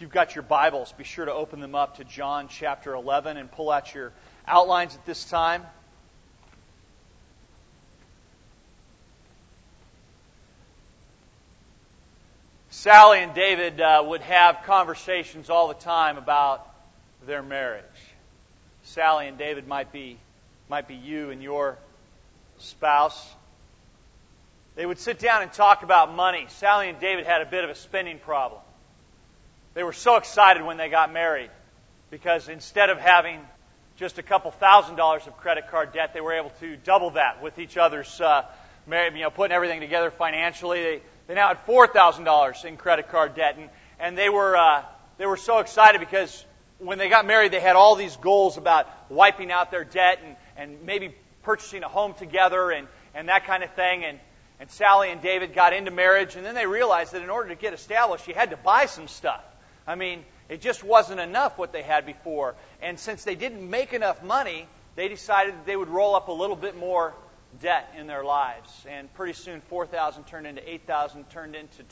you've got your Bibles, be sure to open them up to John chapter 11 and pull out your outlines at this time. Sally and David would have conversations all the time about their marriage. Sally and David might be you and your spouse. They would sit down and talk about money. Sally and David had a bit of a spending problem. They were so excited when they got married because instead of having just a couple $1,000s of credit card debt, they were able to double that with each other's putting everything together financially. They now had $4,000 in credit card debt, and they were so excited because when they got married, they had all these goals about wiping out their debt and maybe purchasing a home together and that kind of thing. And Sally and David got into marriage, and then they realized that in order to get established, you had to buy some stuff. I mean, it just wasn't enough what they had before. And since they didn't make enough money, they decided that they would roll up a little bit more debt in their lives. And pretty soon, $4,000 turned into $8,000, turned into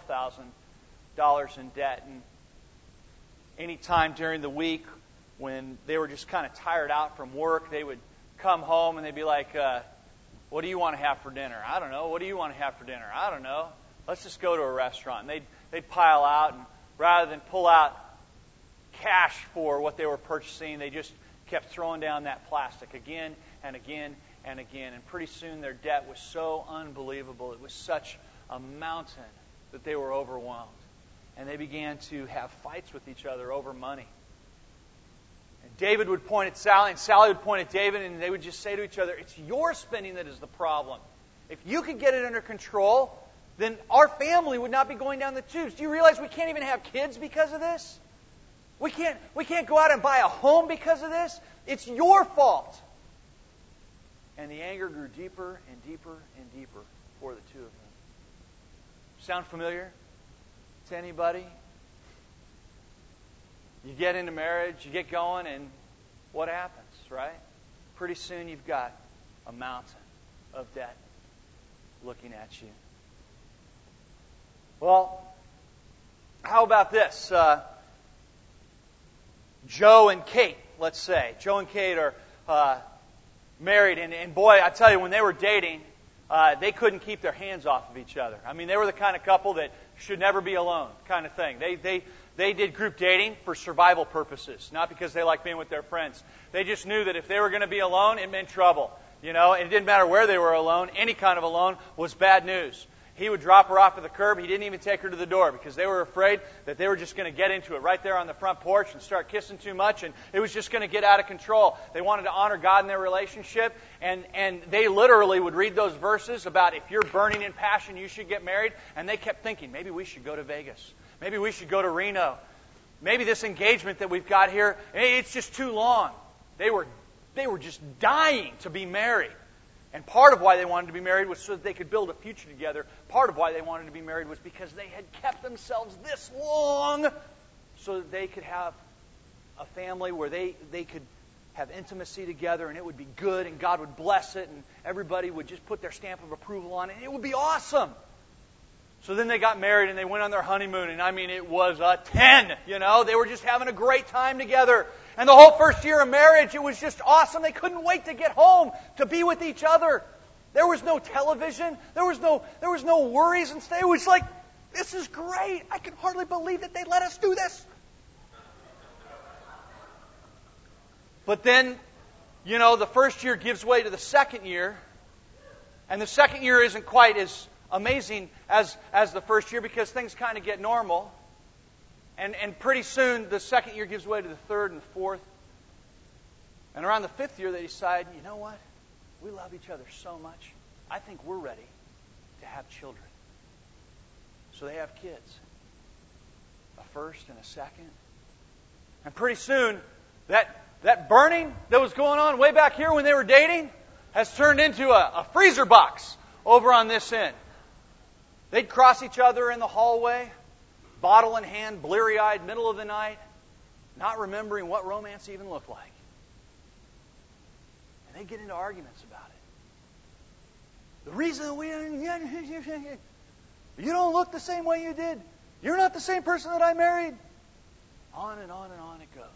$12,000 in debt. And any time during the week when they were just kind of tired out from work, they would come home and they'd be like, what do you want to have for dinner? I don't know. What do you want to have for dinner? I don't know. Let's just go to a restaurant. And they'd pile out, and rather than pull out cash for what they were purchasing, they just kept throwing down that plastic again and again and again. And pretty soon their debt was so unbelievable. It was such a mountain that they were overwhelmed. And they began to have fights with each other over money. And David would point at Sally, and Sally would point at David, and they would just say to each other, it's your spending that is the problem. If you could get it under control, then our family would not be going down the tubes. Do you realize we can't even have kids because of this? We can't go out and buy a home because of this. It's your fault. And the anger grew deeper and deeper and deeper for the two of them. Sound familiar to anybody? You get into marriage, you get going, and what happens, right? Pretty soon you've got a mountain of debt looking at you. Well, how about this? Joe and Kate, let's say. Joe and Kate are married, and boy, I tell you, when they were dating, they couldn't keep their hands off of each other. I mean, they were the kind of couple that should never be alone, kind of thing. They did group dating for survival purposes, not because they liked being with their friends. They just knew that if they were going to be alone, it meant trouble. You know, it didn't matter where they were alone. Any kind of alone was bad news. He would drop her off at the curb. He didn't even take her to the door because they were afraid that they were just going to get into it right there on the front porch and start kissing too much, and it was just going to get out of control. They wanted to honor God in their relationship, and they literally would read those verses about if you're burning in passion, you should get married, and they kept thinking, maybe we should go to Vegas. Maybe we should go to Reno. Maybe this engagement that we've got here, it's just too long. They were just dying to be married. And part of why they wanted to be married was so that they could build a future together. Part of why they wanted to be married was because they had kept themselves this long so that they could have a family where they could have intimacy together, and it would be good, and God would bless it, and everybody would just put their stamp of approval on it, and it would be awesome. So then they got married, and they went on their honeymoon, and I mean, it was a 10, you know. They were just having a great time together. And the whole first year of marriage, it was just awesome. They couldn't wait to get home, to be with each other. There was no television. There was no worries and stuff. It was like, this is great. I can hardly believe that they let us do this. But then, you know, the first year gives way to the second year. And the second year isn't quite as amazing as the first year because things kind of get normal. And pretty soon, the second year gives way to the third and the fourth. And around the fifth year, they decide, you know what? We love each other so much. I think we're ready to have children. So they have kids. A first and a second. And pretty soon, that burning that was going on way back here when they were dating has turned into a freezer box over on this end. They'd cross each other in the hallway, bottle in hand, bleary-eyed, middle of the night, not remembering what romance even looked like. And they get into arguments about it. The reason you don't look the same way you did. You're not the same person that I married. On and on and on it goes.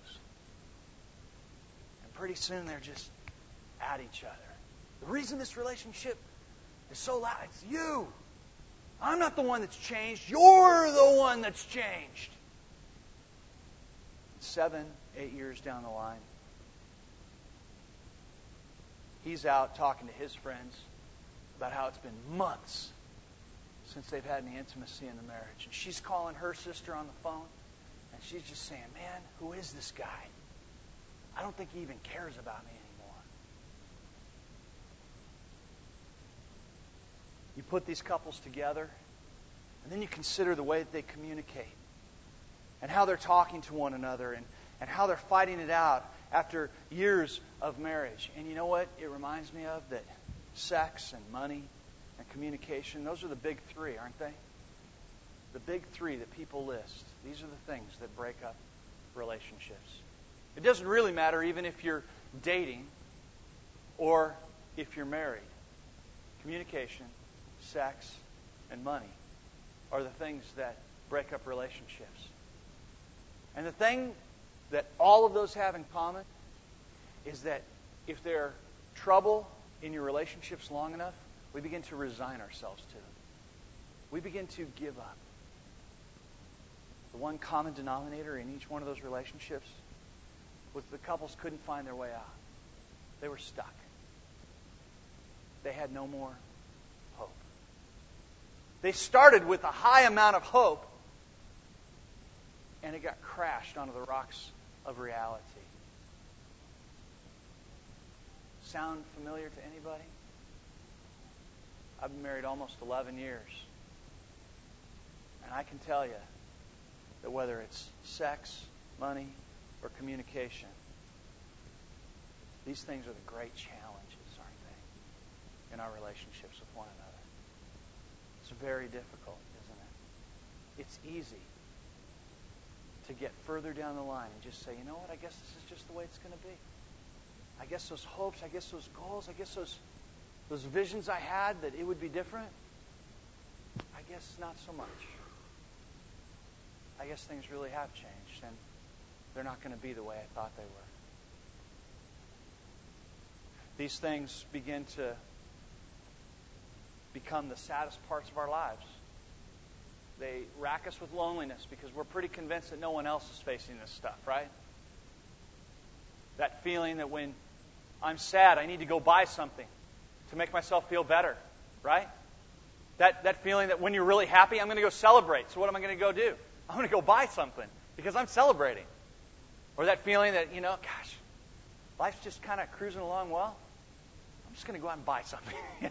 And pretty soon they're just at each other. The reason this relationship is so loud, it's you. I'm not the one that's changed. You're the one that's changed. 7, 8 years down the line, he's out talking to his friends about how it's been months since they've had any intimacy in the marriage. And she's calling her sister on the phone, and she's just saying, man, who is this guy? I don't think he even cares about me anymore. You put these couples together, and then you consider the way that they communicate and how they're talking to one another and how they're fighting it out after years of marriage. And you know what it reminds me of? That sex and money and communication, those are the big three, aren't they? The big three that people list. These are the things that break up relationships. It doesn't really matter even if you're dating or if you're married. Communication, sex, and money are the things that break up relationships. And the thing that all of those have in common is that if they're trouble in your relationships long enough, we begin to resign ourselves to them. We begin to give up. The one common denominator in each one of those relationships was the couples couldn't find their way out. They were stuck. They had no more hope. They started with a high amount of hope, and it got crashed onto the rocks of reality. Sound familiar to anybody? I've been married almost 11 years. And I can tell you that whether it's sex, money, or communication, these things are the great challenges, aren't they, in our relationships with one another. It's very difficult, isn't it? It's easy to get further down the line and just say, you know what, I guess this is just the way it's going to be. I guess those hopes, I guess those goals, I guess those visions I had that it would be different, I guess not so much. I guess things really have changed, and they're not going to be the way I thought they were. These things begin to become the saddest parts of our lives. They rack us with loneliness because we're pretty convinced that no one else is facing this stuff, right? That feeling that when I'm sad, I need to go buy something to make myself feel better, right? That feeling that when you're really happy, I'm going to go celebrate. So what am I going to go do? I'm going to go buy something because I'm celebrating. Or that feeling that, gosh, life's just kind of cruising along well. I'm just going to go out and buy something.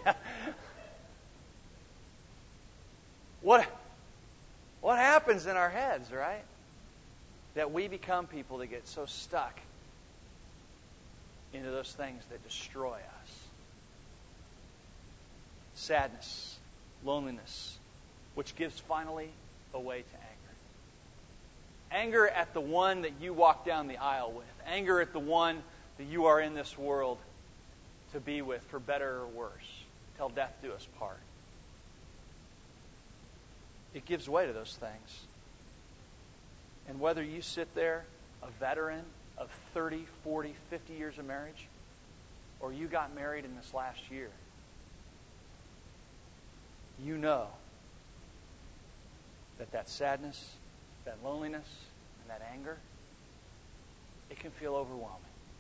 What happens in our heads, right? That we become people that get so stuck into those things that destroy us. Sadness, loneliness, which gives finally a way to anger. Anger at the one that you walk down the aisle with. Anger at the one that you are in this world to be with, for better or worse, till death do us part. It gives way to those things. And whether you sit there, a veteran of 30, 40, 50 years of marriage, or you got married in this last year, you know that sadness, that loneliness, and that anger, it can feel overwhelming.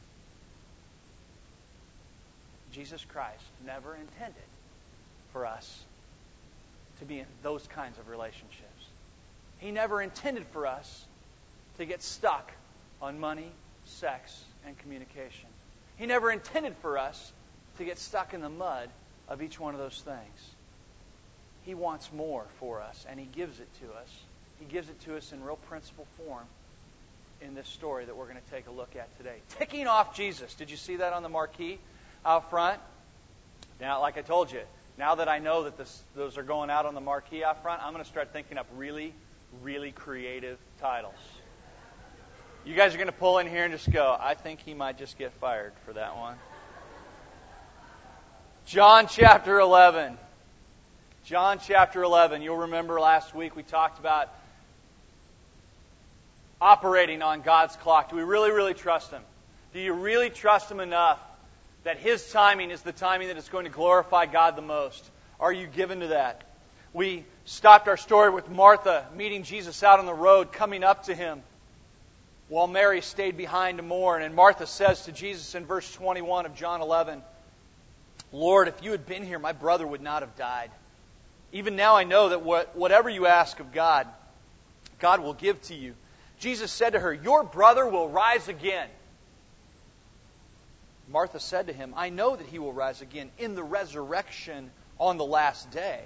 Jesus Christ never intended for us to be in those kinds of relationships. He never intended for us to get stuck on money, sex, and communication. He never intended for us to get stuck in the mud of each one of those things. He wants more for us, and He gives it to us. He gives it to us in real principle form in this story that we're going to take a look at today. Ticking off Jesus. Did you see that on the marquee out front? Now, like I told you, now that I know that those are going out on the marquee out front, I'm going to start thinking up really, really creative titles. You guys are going to pull in here and just go, I think he might just get fired for that one. John chapter 11. John chapter 11. You'll remember last week we talked about operating on God's clock? Do we really, really trust Him? Do you really trust Him enough that His timing is the timing that is going to glorify God the most? Are you given to that? We stopped our story with Martha meeting Jesus out on the road, coming up to Him, while Mary stayed behind to mourn. And Martha says to Jesus in verse 21 of John 11, Lord, if you had been here, my brother would not have died. Even now I know that whatever you ask of God, God will give to you. Jesus said to her, your brother will rise again. Martha said to Him, I know that he will rise again in the resurrection on the last day.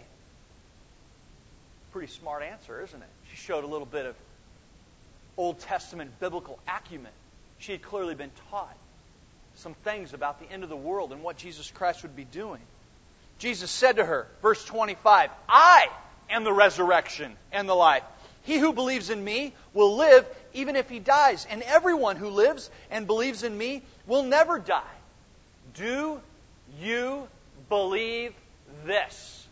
Pretty smart answer, isn't it? She showed a little bit of Old Testament biblical acumen. She had clearly been taught some things about the end of the world and what Jesus Christ would be doing. Jesus said to her, verse 25, I am the resurrection and the life. He who believes in me will live even if he dies, and everyone who lives and believes in me will never die. Do you believe this?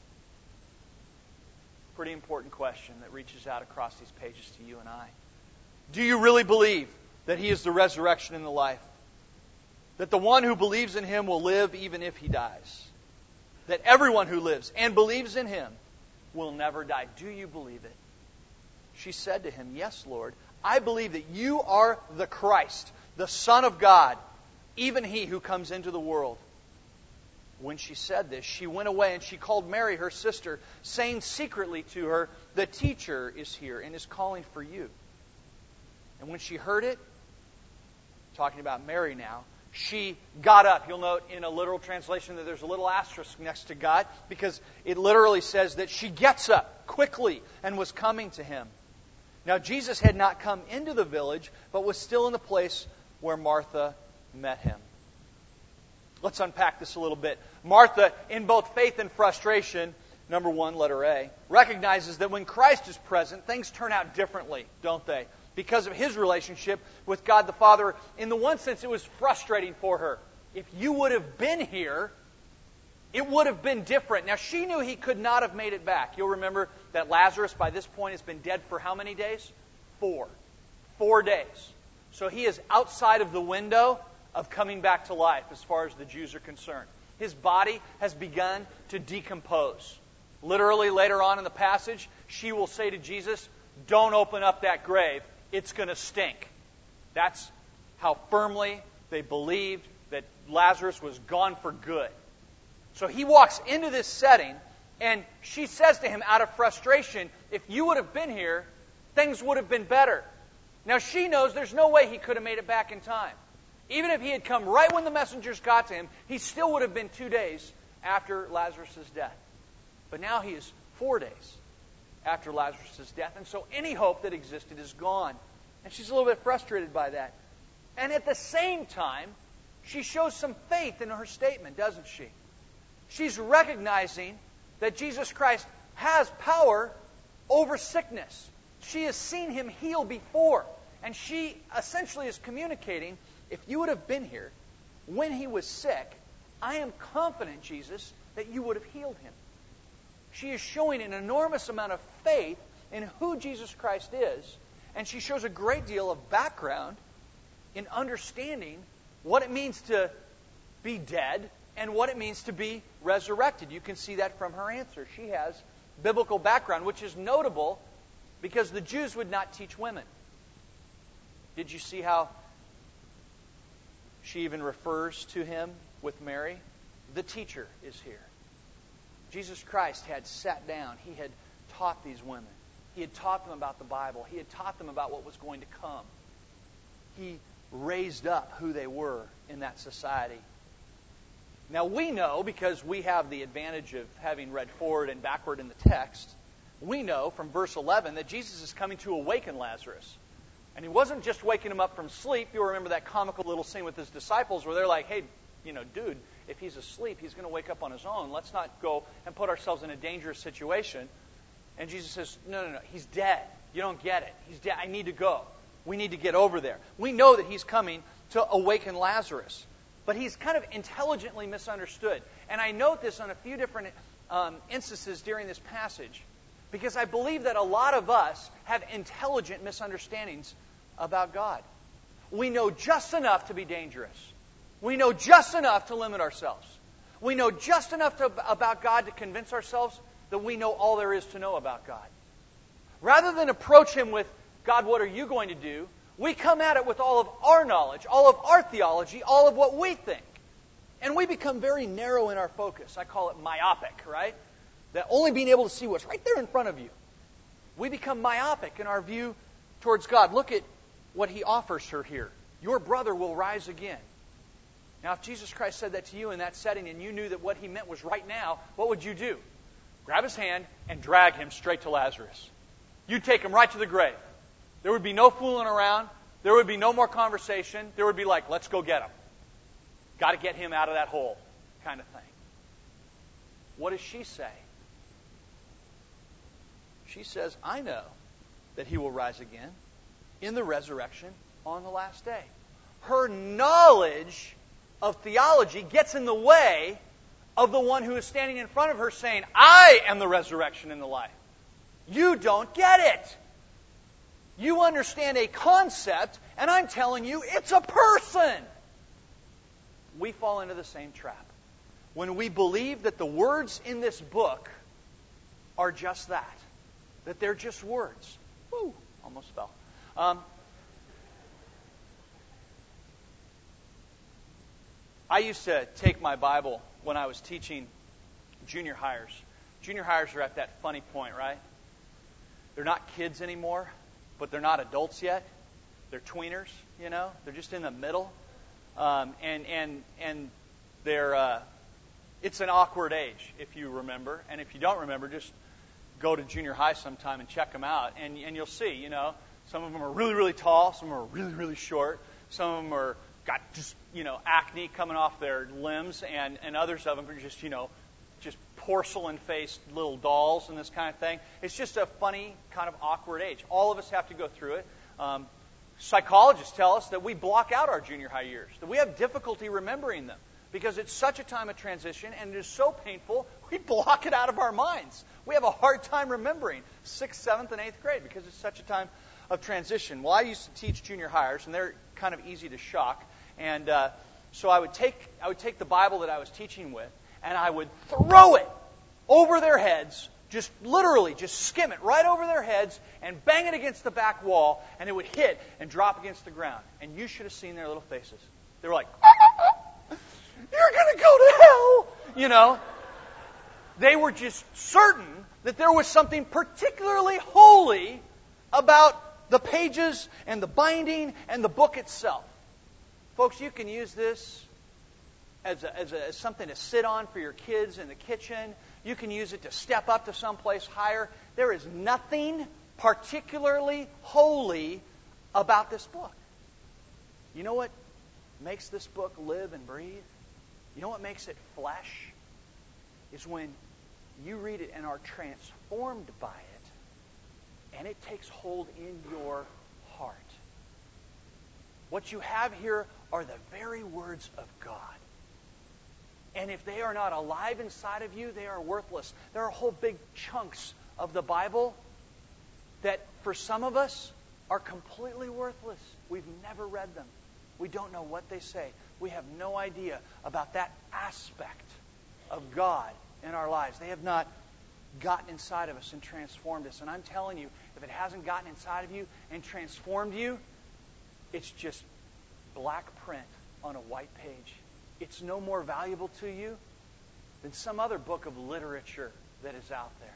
Pretty important question that reaches out across these pages to you and I. Do you really believe that He is the resurrection and the life? That the one who believes in Him will live even if he dies? That everyone who lives and believes in Him will never die. Do you believe it? She said to Him, yes, Lord. I believe that you are the Christ, the Son of God, even He who comes into the world. When she said this, she went away and she called Mary, her sister, saying secretly to her, the teacher is here and is calling for you. And when she heard it, talking about Mary now, she got up. You'll note in a literal translation that there's a little asterisk next to God, because it literally says that she gets up quickly and was coming to Him. Now Jesus had not come into the village, but was still in the place where Martha met Him. Let's unpack this a little bit. Martha, in both faith and frustration, number one, letter A, recognizes that when Christ is present, things turn out differently, don't they? Because of His relationship with God the Father. In the one sense, it was frustrating for her. If you would have been here, it would have been different. Now, she knew He could not have made it back. You'll remember that Lazarus, by this point, has been dead for how many days? 4. 4 days. So he is outside of the window of coming back to life as far as the Jews are concerned. His body has begun to decompose. Literally, later on in the passage, she will say to Jesus, don't open up that grave. It's going to stink. That's how firmly they believed that Lazarus was gone for good. So he walks into this setting, and she says to him out of frustration, if you would have been here, things would have been better. Now she knows there's no way he could have made it back in time. Even if he had come right when the messengers got to him, he still would have been 2 days after Lazarus' death. But now he is 4 days after Lazarus' death, and so any hope that existed is gone. And she's a little bit frustrated by that. And at the same time, she shows some faith in her statement, doesn't she? She's recognizing that Jesus Christ has power over sickness. She has seen Him heal before. And she essentially is communicating, if you would have been here when He was sick, I am confident, Jesus, that you would have healed Him. She is showing an enormous amount of faith in who Jesus Christ is, and she shows a great deal of background in understanding what it means to be dead and what it means to be resurrected. You can see that from her answer. She has biblical background, which is notable because the Jews would not teach women. Did you see how she even refers to Him with Mary? The teacher is here. Jesus Christ had sat down. He had taught these women. He had taught them about the Bible. He had taught them about what was going to come. He raised up who they were in that society. Now we know, because we have the advantage of having read forward and backward in the text, we know from verse 11 that Jesus is coming to awaken Lazarus. And He wasn't just waking him up from sleep. You'll remember that comical little scene with His disciples where they're like, hey, dude, if he's asleep, he's going to wake up on his own. Let's not go and put ourselves in a dangerous situation. And Jesus says, no, he's dead. You don't get it. He's dead. I need to go. We need to get over there. We know that He's coming to awaken Lazarus. But He's kind of intelligently misunderstood. And I note this on a few different instances during this passage, because I believe that a lot of us have intelligent misunderstandings about God. We know just enough to be dangerous. We know just enough to limit ourselves. We know just enough about God to convince ourselves that we know all there is to know about God. Rather than approach Him with, God, what are you going to do? We come at it with all of our knowledge, all of our theology, all of what we think. And we become very narrow in our focus. I call it myopic, right? That only being able to see what's right there in front of you. We become myopic in our view towards God. Look at what He offers her here. Your brother will rise again. Now, if Jesus Christ said that to you in that setting and you knew that what He meant was right now, what would you do? Grab his hand and drag him straight to Lazarus. You'd take him right to the grave. There would be no fooling around. There would be no more conversation. There would be like, let's go get him. Got to get him out of that hole kind of thing. What does she say? She says, I know that He will rise again in the resurrection on the last day. Her knowledge of theology gets in the way of the one who is standing in front of her saying, I am the resurrection and the life. You don't get it. You understand a concept, and I'm telling you, it's a person. We fall into the same trap. When we believe that the words in this book are just that they're just words. Woo, almost fell. I used to take my Bible when I was teaching junior hires. Junior hires are at that funny point, right? They're not kids anymore, but they're not adults yet. They're tweeners, you know. They're just in the middle, and they're. It's an awkward age, if you remember, and if you don't remember, just go to junior high sometime and check them out, and you'll see, you know, some of them are really, really tall, some are really, really short, some of them are got just, you know, acne coming off their limbs, and others of them are just, you know, just porcelain-faced little dolls and this kind of thing. It's just a funny, kind of awkward age. All of us have to go through it. Psychologists tell us that we block out our junior high years, that we have difficulty remembering them because it's such a time of transition and it is so painful, we block it out of our minds. We have a hard time remembering 6th, 7th, and 8th grade because it's such a time of transition. Well, I used to teach junior hires, and they're kind of easy to shock. And so I would take the Bible that I was teaching with, and I would throw it over their heads, just literally just skim it right over their heads and bang it against the back wall, and it would hit and drop against the ground. And you should have seen their little faces. They were like, you're going to go to hell! You know? They were just certain that there was something particularly holy about the pages and the binding and the book itself. Folks, you can use this as something to sit on for your kids in the kitchen. You can use it to step up to someplace higher. There is nothing particularly holy about this book. You know what makes this book live and breathe? You know what makes it flesh? Is when you read it and are transformed by it, and it takes hold in your heart. What you have here are the very words of God. And if they are not alive inside of you, they are worthless. There are whole big chunks of the Bible that, for some of us, are completely worthless. We've never read them. We don't know what they say. We have no idea about that aspect of God in our lives. They have not gotten inside of us and transformed us. And I'm telling you, if it hasn't gotten inside of you and transformed you, it's just black print on a white page. It's no more valuable to you than some other book of literature that is out there.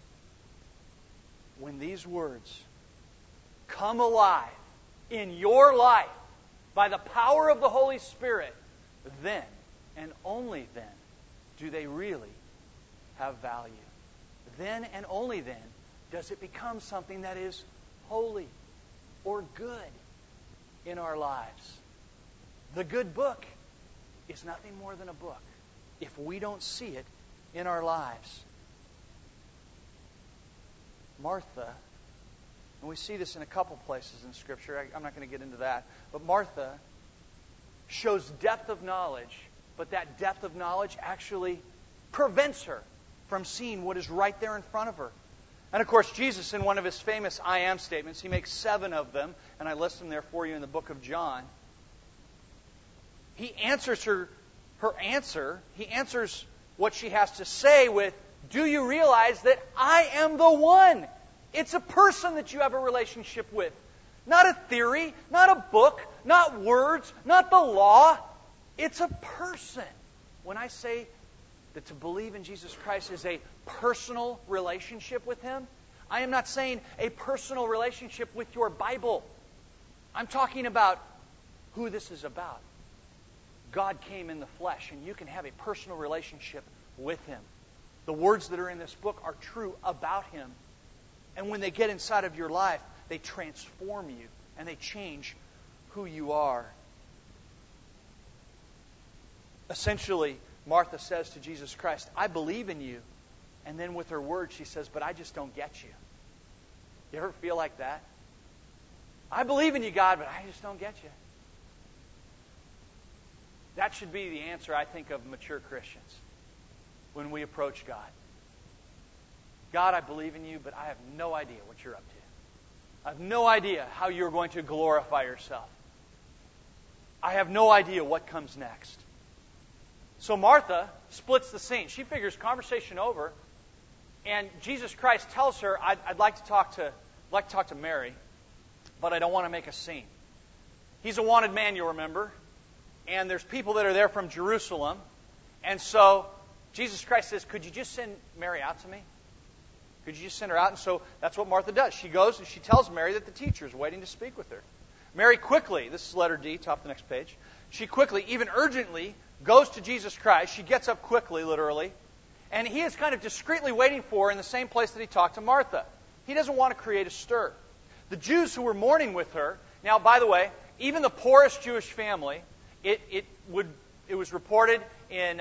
When these words come alive in your life by the power of the Holy Spirit, then and only then do they really have value. Then and only then does it become something that is holy or good in our lives. The good book is nothing more than a book if we don't see it in our lives. Martha, and we see this in a couple places in Scripture. I'm not going to get into that. But Martha shows depth of knowledge, but that depth of knowledge actually prevents her from seeing what is right there in front of her. And of course, Jesus, in one of His famous I am statements, He makes 7 of them, and I list them there for you in the book of John. He answers her answer. He answers what she has to say with, do you realize that I am the one? It's a person that you have a relationship with. Not a theory, not a book, not words, not the law. It's a person. When I say that to believe in Jesus Christ is a personal relationship with Him, I am not saying a personal relationship with your Bible. I'm talking about who this is about. God came in the flesh, and you can have a personal relationship with Him. The words that are in this book are true about Him. And when they get inside of your life, they transform you, and they change who you are. Essentially, Martha says to Jesus Christ, I believe in you. And then with her words, she says, but I just don't get you. You ever feel like that? I believe in you, God, but I just don't get you. That should be the answer, I think, of mature Christians when we approach God. God, I believe in you, but I have no idea what you're up to. I have no idea how you're going to glorify yourself. I have no idea what comes next. So Martha splits the scene. She figures conversation over, and Jesus Christ tells her, I'd like to talk to Mary, but I don't want to make a scene. He's a wanted man, you'll remember. And there's people that are there from Jerusalem. And so Jesus Christ says, could you just send Mary out to me? Could you just send her out? And so that's what Martha does. She goes and she tells Mary that the teacher is waiting to speak with her. Mary quickly, this is letter D, top of the next page. She quickly, even urgently, goes to Jesus Christ. She gets up quickly, literally. And He is kind of discreetly waiting for her in the same place that He talked to Martha. He doesn't want to create a stir. The Jews who were mourning with her, now, by the way, even the poorest Jewish family, it was reported in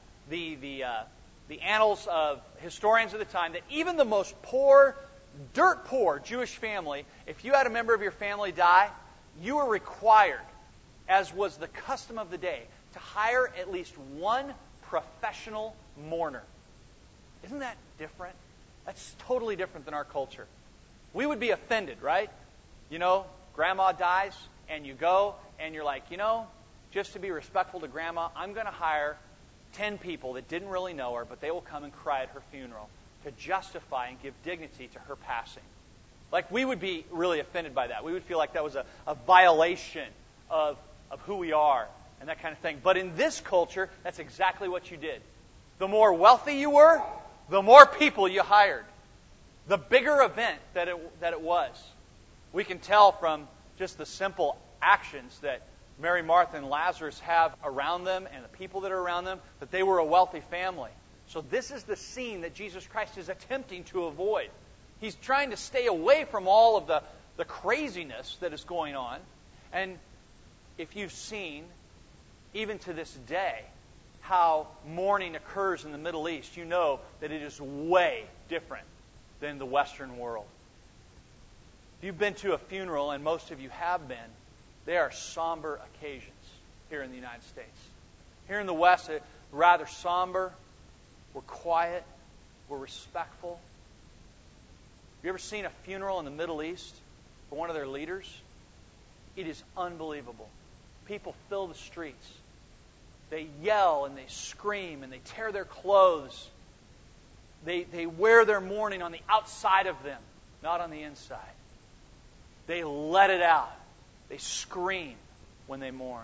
the annals of historians of the time that even the most poor, dirt poor Jewish family, if you had a member of your family die, you were required, as was the custom of the day, to hire at least one professional mourner. Isn't that different? That's totally different than our culture. We would be offended, right? You know, grandma dies, and you go, and you're like, just to be respectful to Grandma, I'm going to hire 10 people that didn't really know her, but they will come and cry at her funeral to justify and give dignity to her passing. Like, we would be really offended by that. We would feel like that was a violation of who we are and that kind of thing. But in this culture, that's exactly what you did. The more wealthy you were, the more people you hired. The bigger event that it was. We can tell from just the simple actions that Mary, Martha, and Lazarus have around them and the people that are around them, that they were a wealthy family. So this is the scene that Jesus Christ is attempting to avoid. He's trying to stay away from all of the craziness that is going on. And if you've seen, even to this day, how mourning occurs in the Middle East, you know that it is way different than the Western world. If you've been to a funeral, and most of you have been, they are somber occasions here in the United States. Here in the West, it's rather somber. We're quiet. We're respectful. Have you ever seen a funeral in the Middle East for one of their leaders? It is unbelievable. People fill the streets. They yell and they scream and they tear their clothes. They wear their mourning on the outside of them, not on the inside. They let it out. They scream when they mourn.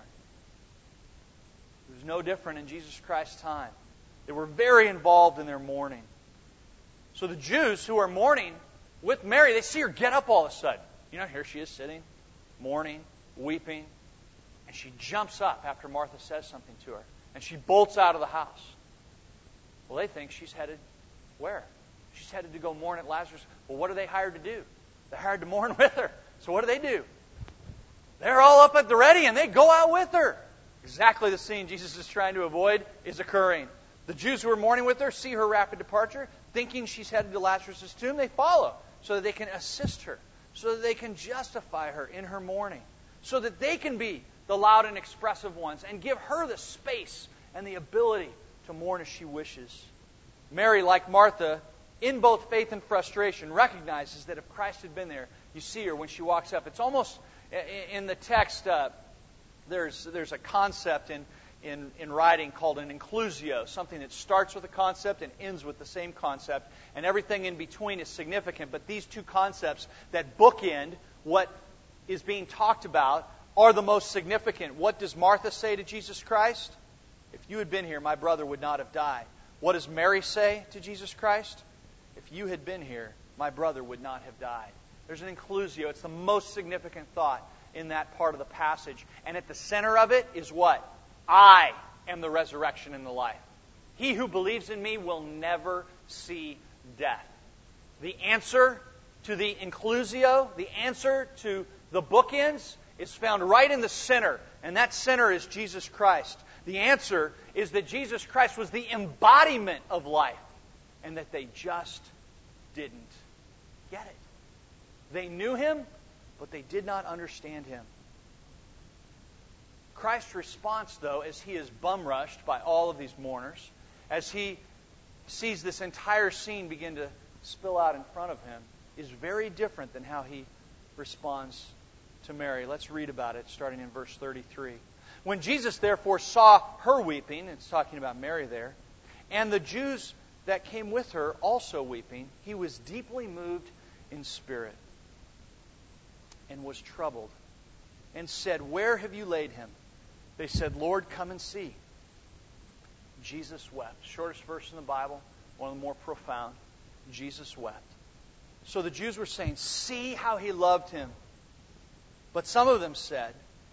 It was no different in Jesus Christ's time. They were very involved in their mourning. So the Jews who are mourning with Mary, they see her get up all of a sudden. Here she is sitting, mourning, weeping. And she jumps up after Martha says something to her. And she bolts out of the house. Well, they think she's headed where? She's headed to go mourn at Lazarus. Well, what are they hired to do? They're hired to mourn with her. So what do? They're all up at the ready and they go out with her. Exactly the scene Jesus is trying to avoid is occurring. The Jews who are mourning with her see her rapid departure, thinking she's headed to Lazarus' tomb. They follow so that they can assist her, so that they can justify her in her mourning, so that they can be the loud and expressive ones and give her the space and the ability to mourn as she wishes. Mary, like Martha, in both faith and frustration, recognizes that if Christ had been there, you see her when she walks up. It's almost, in the text, there's a concept in writing called an inclusio, something that starts with a concept and ends with the same concept, and everything in between is significant. But these two concepts that bookend what is being talked about are the most significant. What does Martha say to Jesus Christ? If you had been here, my brother would not have died. What does Mary say to Jesus Christ? If you had been here, my brother would not have died. There's an inclusio. It's the most significant thought in that part of the passage. And at the center of it is what? I am the resurrection and the life. He who believes in me will never see death. The answer to the inclusio, the answer to the bookends, is found right in the center. And that center is Jesus Christ. The answer is that Jesus Christ was the embodiment of life. And that they just didn't get it. They knew Him, but they did not understand Him. Christ's response, though, as He is bum-rushed by all of these mourners, as He sees this entire scene begin to spill out in front of Him, is very different than how He responds to Mary. Let's read about it, starting in verse 33. When Jesus therefore saw her weeping, it's talking about Mary there, and the Jews that came with her also weeping, He was deeply moved in spirit and was troubled, and said, Where have you laid Him? They said, Lord, come and see. Jesus wept. Shortest verse in the Bible, one of the more profound. Jesus wept. So the Jews were saying, see how He loved Him. But some of them said,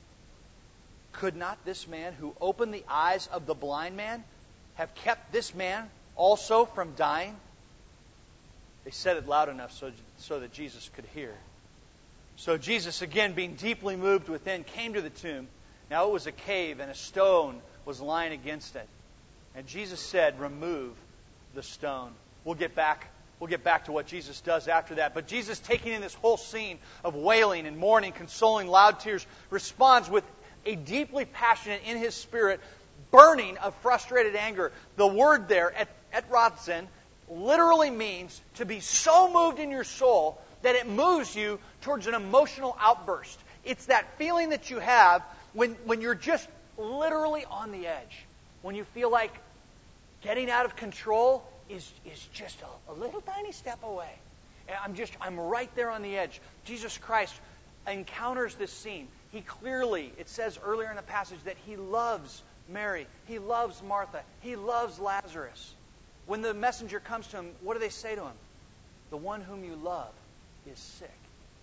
could not this man who opened the eyes of the blind man have kept this man also from dying? They said it loud enough so that Jesus could hear. So Jesus, again, being deeply moved within, came to the tomb. Now it was a cave, and a stone was lying against it. And Jesus said, remove the stone. We'll get back to what Jesus does after that. But Jesus, taking in this whole scene of wailing and mourning, consoling, loud tears, responds with a deeply passionate, in His spirit, burning of frustrated anger. The word there, etratzen, literally means to be so moved in your soul that it moves you towards an emotional outburst. It's that feeling that you have when you're just literally on the edge. When you feel like getting out of control is just a little tiny step away. And I'm right there on the edge. Jesus Christ encounters this scene. He clearly, it says earlier in the passage, that He loves Mary. He loves Martha. He loves Lazarus. When the messenger comes to Him, what do they say to Him? The one whom you love is sick.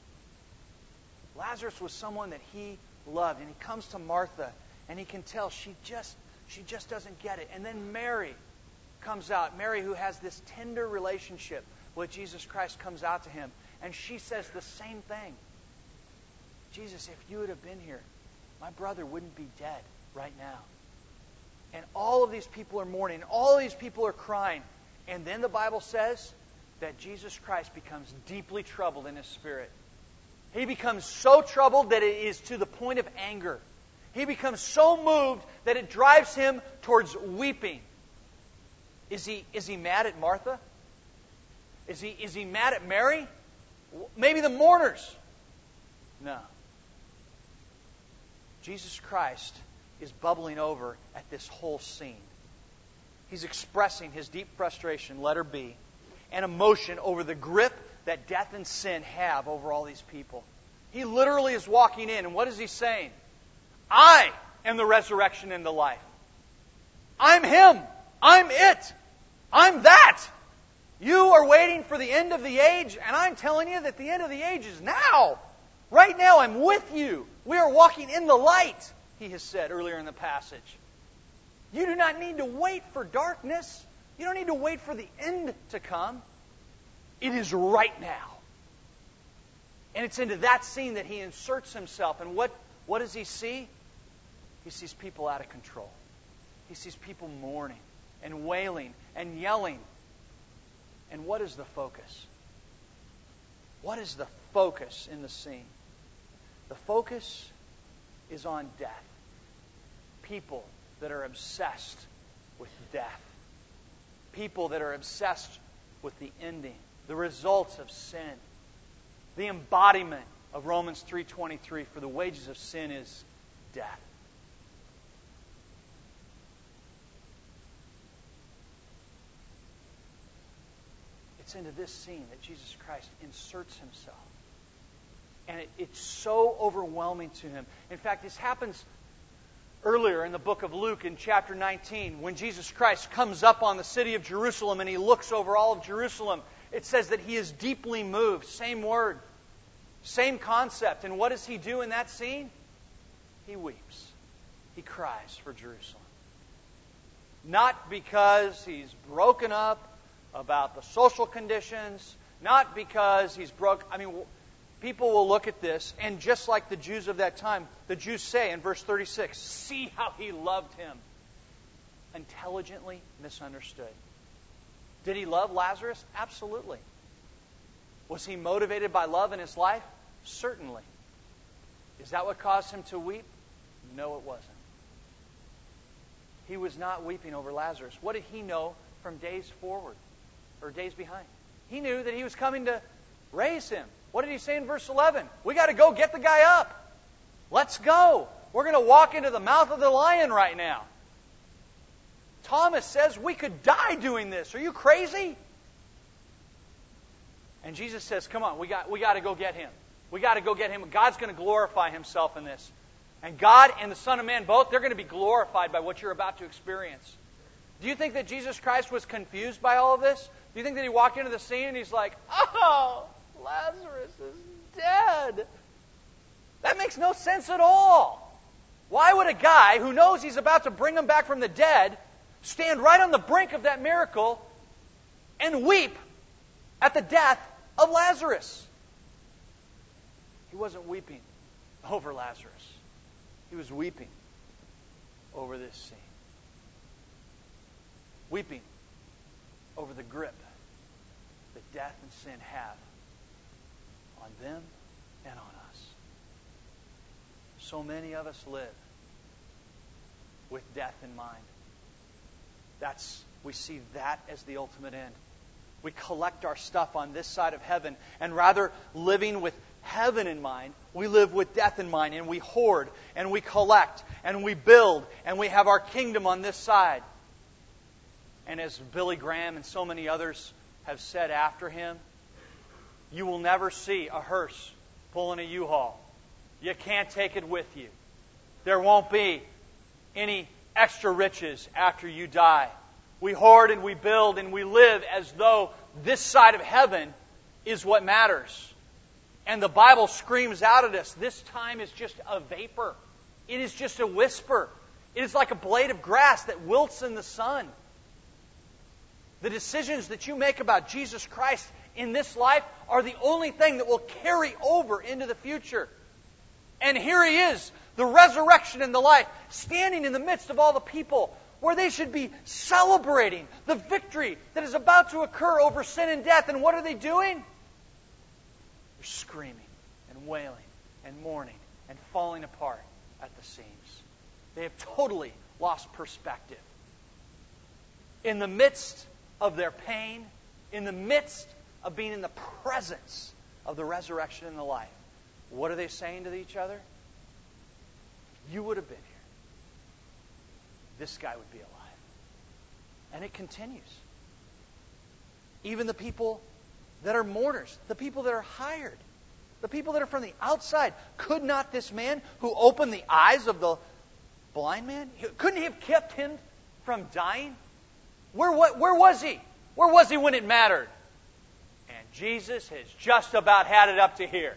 Lazarus was someone that He loved. And He comes to Martha, and He can tell she just doesn't get it. And then Mary comes out. Mary, who has this tender relationship with Jesus Christ, comes out to Him. And she says the same thing. Jesus, if you would have been here, my brother wouldn't be dead right now. And all of these people are mourning. All of these people are crying. And then the Bible says that Jesus Christ becomes deeply troubled in His spirit. He becomes so troubled that it is to the point of anger. He becomes so moved that it drives Him towards weeping. Is he mad at Martha? Is he mad at Mary? Maybe the mourners. No. Jesus Christ is bubbling over at this whole scene. He's expressing His deep frustration, let her be, and emotion over the grip that death and sin have over all these people. He literally is walking in, and what is He saying? I am the resurrection and the life. I'm Him. I'm it. I'm that. You are waiting for the end of the age, and I'm telling you that the end of the age is now. Right now, I'm with you. We are walking in the light, He has said earlier in the passage. You do not need to wait for darkness. You don't need to wait for the end to come. It is right now. And it's into that scene that He inserts Himself. And what does He see? He sees people out of control. He sees people mourning and wailing and yelling. And what is the focus? What is the focus in the scene? The focus is on death. People that are obsessed with death. People that are obsessed with the ending, the results of sin, the embodiment of Romans 3:23, for the wages of sin is death. It's into this scene that Jesus Christ inserts himself. And it's so overwhelming to him. In fact, this happens earlier in the book of Luke in chapter 19, when Jesus Christ comes up on the city of Jerusalem and he looks over all of Jerusalem. It says that he is deeply moved. Same word. Same concept. And what does he do in that scene? He weeps. He cries for Jerusalem. Not because he's broken up about the social conditions, not because he's broke. People will look at this, and just like the Jews of that time, the Jews say in verse 36, see how he loved him. Intelligently misunderstood. Did he love Lazarus? Absolutely. Was he motivated by love in his life? Certainly. Is that what caused him to weep? No, it wasn't. He was not weeping over Lazarus. What did he know from days forward, or days behind? He knew that he was coming to raise him. What did he say in verse 11? We got to go get the guy up. Let's go. We're going to walk into the mouth of the lion right now. Thomas says we could die doing this. Are you crazy? And Jesus says, come on, we got to go get him. We got to go get him. God's going to glorify himself in this. And God and the Son of Man both, they're going to be glorified by what you're about to experience. Do you think that Jesus Christ was confused by all of this? Do you think that he walked into the scene and he's like, oh, Lazarus is dead? That makes no sense at all. Why would a guy who knows he's about to bring him back from the dead stand right on the brink of that miracle and weep at the death of Lazarus? He wasn't weeping over Lazarus. He was weeping over this scene. Weeping over the grip that death and sin have on them and on us. So many of us live with death in mind. We see that as the ultimate end. We collect our stuff on this side of heaven, and rather living with heaven in mind, we live with death in mind, and we hoard, and we collect, and we build, and we have our kingdom on this side. And as Billy Graham and so many others have said after him, you will never see a hearse pulling a U-Haul. You can't take it with you. There won't be any extra riches after you die. We hoard and we build and we live as though this side of heaven is what matters. And the Bible screams out at us, this time is just a vapor. It is just a whisper. It is like a blade of grass that wilts in the sun. The decisions that you make about Jesus Christ in this life are the only thing that will carry over into the future. And here He is, the resurrection and the life, standing in the midst of all the people where they should be celebrating the victory that is about to occur over sin and death. And what are they doing? They're screaming and wailing and mourning and falling apart at the seams. They have totally lost perspective. In the midst of their pain, in the midst of being in the presence of the resurrection and the life, what are they saying to each other? You would have been here. This guy would be alive. And it continues. Even the people that are mourners, the people that are hired, the people that are from the outside, could not this man who opened the eyes of the blind man, couldn't he have kept him from dying? Where was he? Where was he when it mattered? And Jesus has just about had it up to here.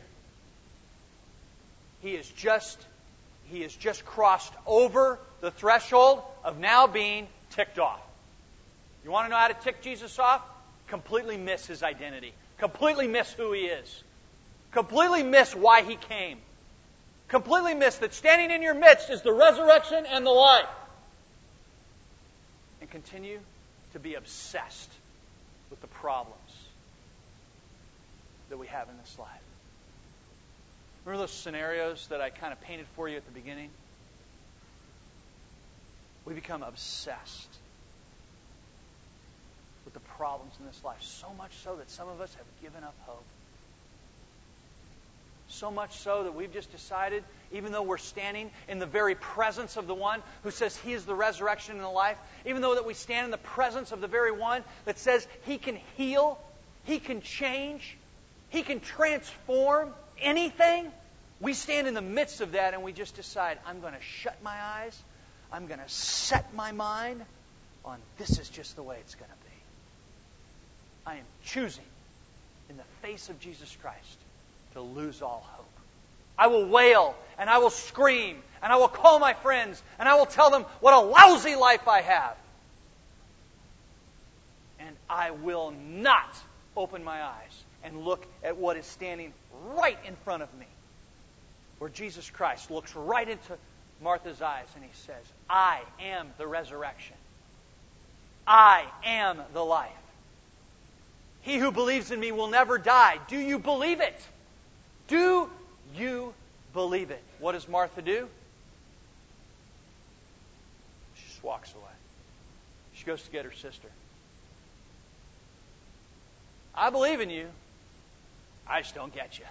He has just crossed over the threshold of now being ticked off. You want to know how to tick Jesus off? Completely miss His identity. Completely miss who He is. Completely miss why He came. Completely miss that standing in your midst is the resurrection and the life. And continue to be obsessed with the problems that we have in this life. Remember those scenarios that I kind of painted for you at the beginning? We become obsessed with the problems in this life. So much so that some of us have given up hope. So much so that we've just decided, even though we're standing in the very presence of the one who says He is the resurrection and the life, even though that we stand in the presence of the very one that says He can heal, He can change, He can transform anything, we stand in the midst of that and we just decide, I'm going to shut my eyes, I'm going to set my mind on this is just the way it's going to be. I am choosing, in the face of Jesus Christ, to lose all hope. I will wail, and I will scream, and I will call my friends, and I will tell them what a lousy life I have. And I will not open my eyes and look at what is standing right in front of me, where Jesus Christ looks right into Martha's eyes, and He says, I am the resurrection. I am the life. He who believes in me will never die. Do you believe it? Do you believe it? What does Martha do? She just walks away. She goes to get her sister. I believe in you. I just don't get you.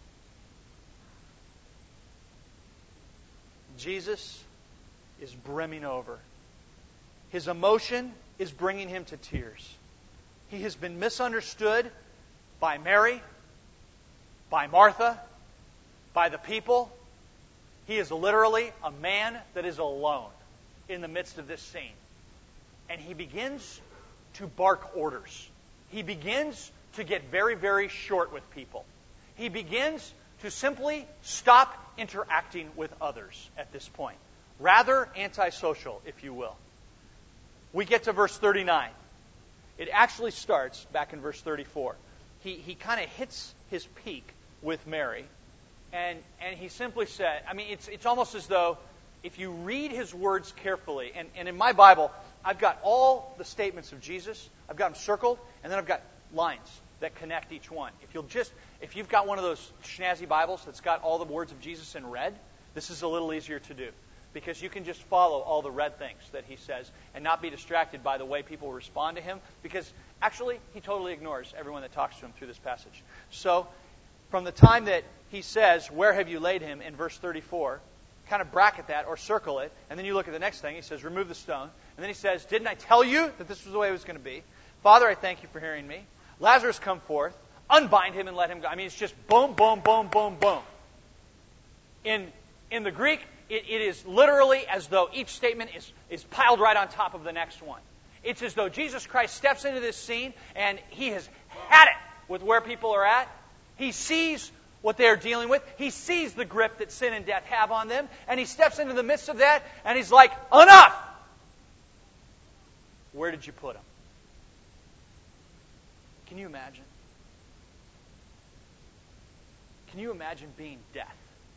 Jesus is brimming over. His emotion is bringing Him to tears. He has been misunderstood by Mary, by Martha, by the people. He is literally a man that is alone in the midst of this scene. And He begins to bark orders. He begins to get very, very short with people. He begins to simply stop interacting with others at this point. Rather antisocial, if you will. We get to verse 39. It actually starts back in verse 34. He kind of hits his peak with Mary, and He simply said, I mean, it's almost as though if you read His words carefully, and in my Bible, I've got all the statements of Jesus, I've got them circled, and then I've got lines that connect each one. If you've got one of those snazzy Bibles that's got all the words of Jesus in red, this is a little easier to do. Because you can just follow all the red things that He says and not be distracted by the way people respond to Him. Because actually, He totally ignores everyone that talks to Him through this passage. So, from the time that He says, where have you laid him, in verse 34, kind of bracket that or circle it. And then you look at the next thing. He says, remove the stone. And then He says, didn't I tell you that this was the way it was going to be? Father, I thank you for hearing me. Lazarus, come forth. Unbind him and let him go. I mean, it's just boom, boom, boom, boom, boom. In the Greek, it is literally as though each statement is piled right on top of the next one. It's as though Jesus Christ steps into this scene and He has had it with where people are at. He sees what they're dealing with. He sees the grip that sin and death have on them. And He steps into the midst of that and He's like, enough! Where did you put him? Can you imagine? Can you imagine being death?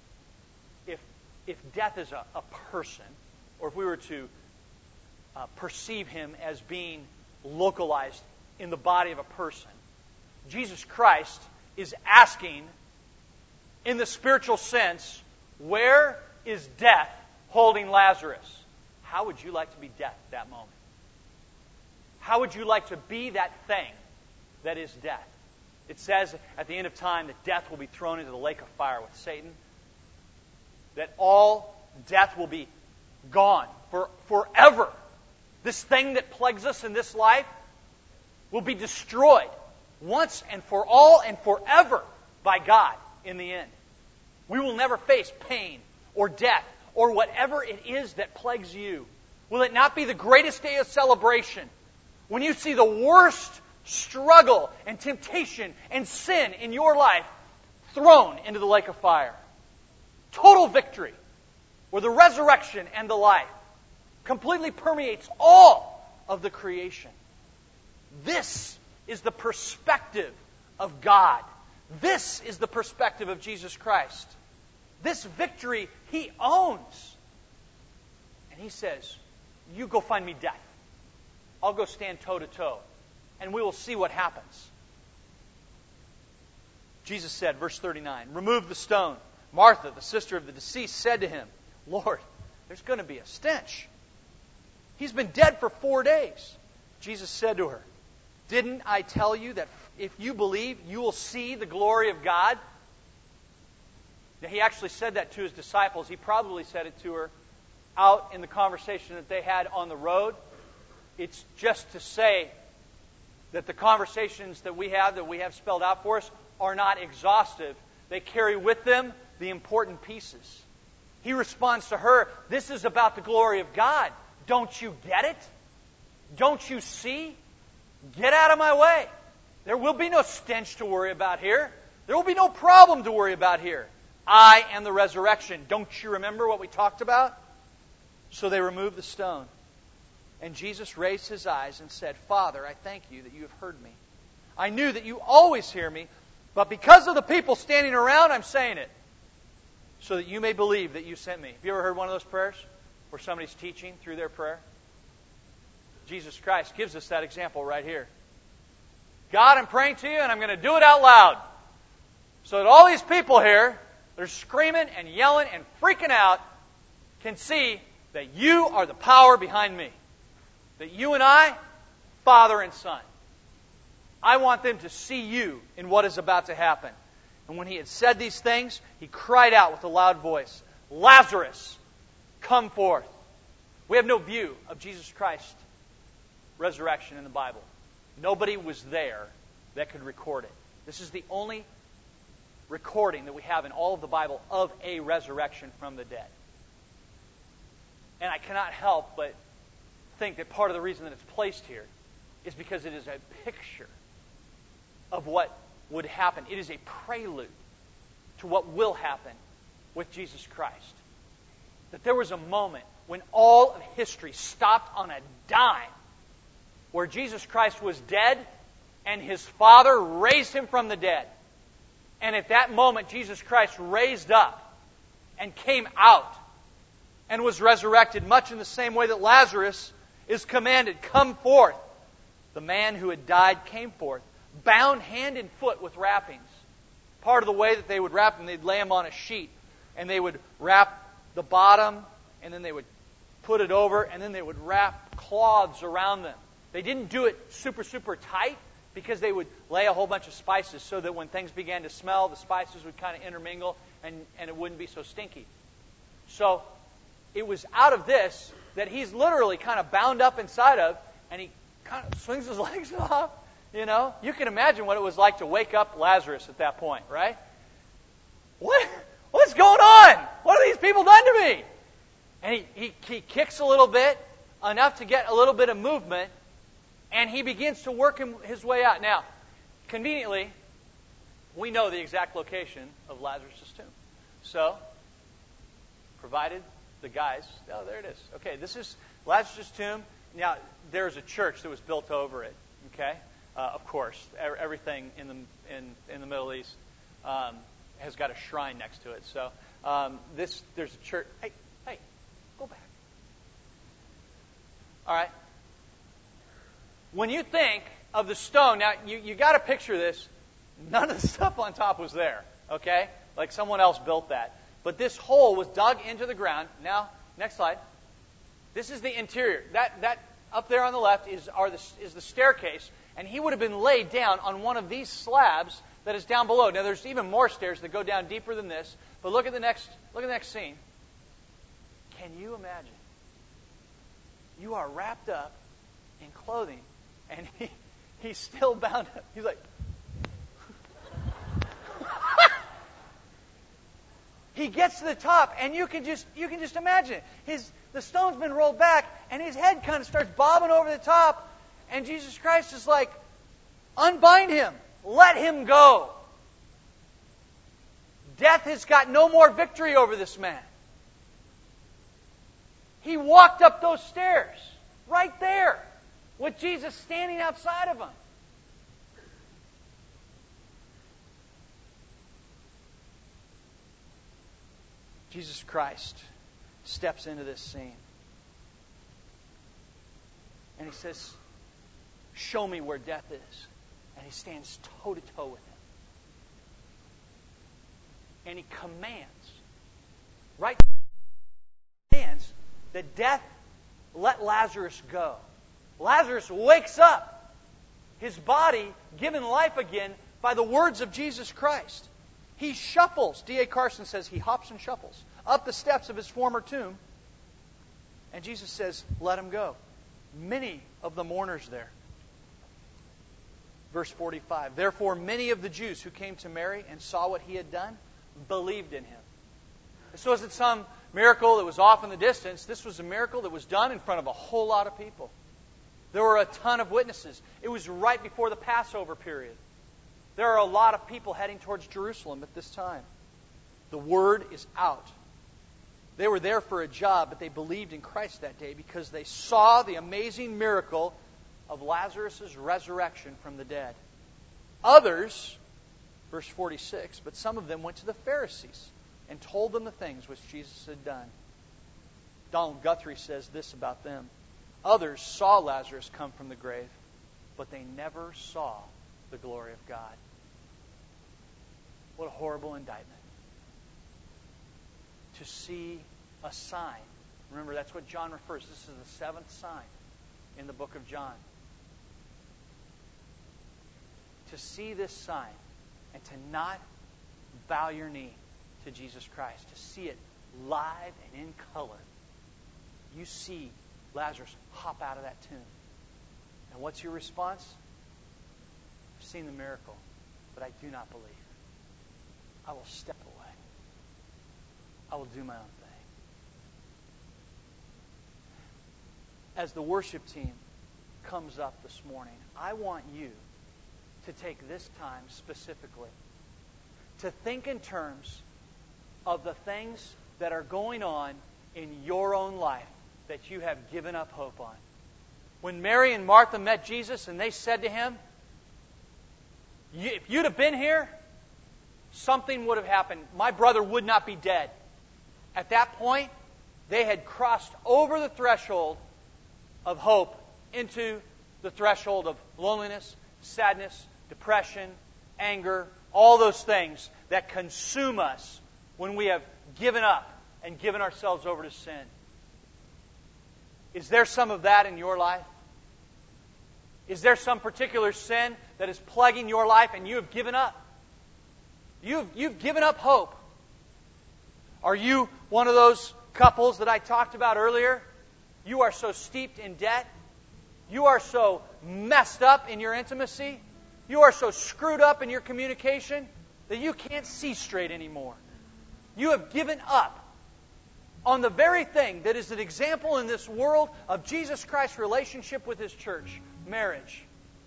If death is a person, or if we were to perceive Him as being localized in the body of a person, Jesus Christ is asking, in the spiritual sense, where is death holding Lazarus? How would you like to be death at that moment? How would you like to be that thing that is death? It says at the end of time that death will be thrown into the lake of fire with Satan. That all death will be gone forever. This thing that plagues us in this life will be destroyed once and for all and forever by God in the end. We will never face pain or death or whatever it is that plagues you. Will it not be the greatest day of celebration when you see the worst struggle and temptation and sin in your life thrown into the lake of fire? Total victory, where the resurrection and the life completely permeates all of the creation. This is the perspective of God. This is the perspective of Jesus Christ. This victory He owns. And He says, you go find me death. I'll go stand toe to toe. And we will see what happens. Jesus said, verse 39, remove the stone. Martha, the sister of the deceased, said to Him, Lord, there's going to be a stench. He's been dead for 4 days. Jesus said to her, Didn't I tell you that if you believe, you will see the glory of God? Now, he actually said that to his disciples. He probably said it to her out in the conversation that they had on the road. It's just to say that the conversations that we have spelled out for us, are not exhaustive. They carry with them the important pieces. He responds to her, this is about the glory of God. Don't you get it? Don't you see? Get out of my way. There will be no stench to worry about here. There will be no problem to worry about here. I am the resurrection. Don't you remember what we talked about? So they removed the stone. And Jesus raised his eyes and said, Father, I thank you that you have heard me. I knew that you always hear me, but because of the people standing around, I'm saying it, so that you may believe that you sent me. Have you ever heard one of those prayers where somebody's teaching through their prayer? Jesus Christ gives us that example right here. God, I'm praying to you, and I'm going to do it out loud, so that all these people here, they're screaming and yelling and freaking out, can see that you are the power behind me. That you and I, Father and Son. I want them to see you in what is about to happen. And when he had said these things, he cried out with a loud voice, Lazarus, come forth. We have no view of Jesus Christ's resurrection in the Bible. Nobody was there that could record it. This is the only recording that we have in all of the Bible of a resurrection from the dead. And I cannot help but think that part of the reason that it's placed here is because it is a picture of what would happen. It is a prelude to what will happen with Jesus Christ. That there was a moment when all of history stopped on a dime, where Jesus Christ was dead and his Father raised him from the dead. And at that moment, Jesus Christ raised up and came out and was resurrected, much in the same way that Lazarus is commanded, come forth. The man who had died came forth, bound hand and foot with wrappings. Part of the way that they would wrap him, they'd lay him on a sheet, and they would wrap the bottom, and then they would put it over, and then they would wrap cloths around them. They didn't do it super, super tight, because they would lay a whole bunch of spices so that when things began to smell, the spices would kind of intermingle, and it wouldn't be so stinky. So it was out of this that he's literally kind of bound up inside of, and he kind of swings his legs off. You know, you can imagine what it was like to wake up Lazarus at that point, right? What's going on? What have these people done to me? And he kicks a little bit, enough to get a little bit of movement, and he begins to work his way out. Now, conveniently, we know the exact location of Lazarus' tomb. So, provided the guys, oh, there it is. Okay, this is Lazarus' tomb. Now, there's a church that was built over it. Okay, of course, everything in the Middle East has got a shrine next to it. So, there's a church. Hey, go back. All right. When you think of the stone, now you got to picture this. None of the stuff on top was there. Okay, like someone else built that. But this hole was dug into the ground. Now, next slide. This is the interior. That up there on the left is the staircase, and he would have been laid down on one of these slabs that is down below. Now, there's even more stairs that go down deeper than this. But look at the next scene. Can you imagine? You are wrapped up in clothing, and he's still bound up. He's like. He gets to the top, and you can just imagine it. The stone's been rolled back, and his head kind of starts bobbing over the top, and Jesus Christ is like, unbind him, let him go. Death has got no more victory over this man. He walked up those stairs, right there, with Jesus standing outside of him. Jesus Christ steps into this scene. And he says, show me where death is. And he stands toe to toe with him. And he commands that death let Lazarus go. Lazarus wakes up. His body given life again by the words of Jesus Christ. He shuffles, D.A. Carson says he hops and shuffles, up the steps of his former tomb. And Jesus says, let him go. Many of the mourners there. Verse 45, therefore many of the Jews who came to Mary and saw what he had done believed in him. This wasn't some miracle that was off in the distance. This was a miracle that was done in front of a whole lot of people. There were a ton of witnesses. It was right before the Passover period. There are a lot of people heading towards Jerusalem at this time. The word is out. They were there for a job, but they believed in Christ that day because they saw the amazing miracle of Lazarus' resurrection from the dead. Others, verse 46, but some of them went to the Pharisees and told them the things which Jesus had done. Donald Guthrie says this about them. Others saw Lazarus come from the grave, but they never saw the glory of God. What a horrible indictment. To see a sign. Remember, that's what John refers. This is the seventh sign in the book of John. To see this sign and to not bow your knee to Jesus Christ, to see it live and in color. You see Lazarus hop out of that tomb. And what's your response? I've seen the miracle, but I do not believe. I will step away. I will do my own thing. As the worship team comes up this morning, I want you to take this time specifically to think in terms of the things that are going on in your own life that you have given up hope on. When Mary and Martha met Jesus and they said to him, if you'd have been here, something would have happened. My brother would not be dead. At that point, they had crossed over the threshold of hope into the threshold of loneliness, sadness, depression, anger, all those things that consume us when we have given up and given ourselves over to sin. Is there some of that in your life? Is there some particular sin that is plaguing your life and you have given up? You've given up hope. Are you one of those couples that I talked about earlier? You are so steeped in debt. You are so messed up in your intimacy. You are so screwed up in your communication that you can't see straight anymore. You have given up on the very thing that is an example in this world of Jesus Christ's relationship with His church, marriage.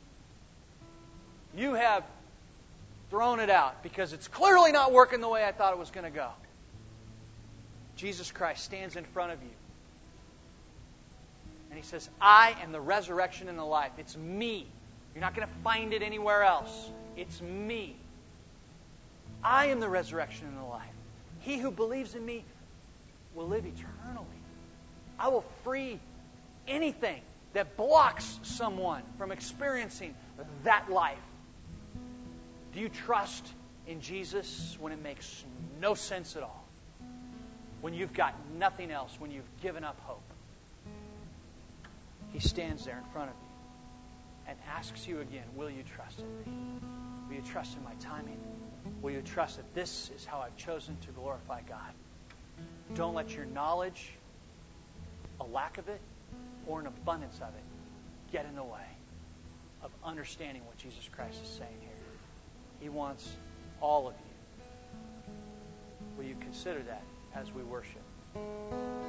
You have thrown it out because it's clearly not working the way I thought it was going to go. Jesus Christ stands in front of you. And He says, I am the resurrection and the life. It's me. You're not going to find it anywhere else. It's me. I am the resurrection and the life. He who believes in me will live eternally. I will free anything that blocks someone from experiencing that life. Do you trust in Jesus when it makes no sense at all? When you've got nothing else, when you've given up hope? He stands there in front of you and asks you again, will you trust in me? Will you trust in my timing? Will you trust that this is how I've chosen to glorify God? Don't let your knowledge, a lack of it, or an abundance of it get in the way of understanding what Jesus Christ is saying here. He wants all of you. Will you consider that as we worship?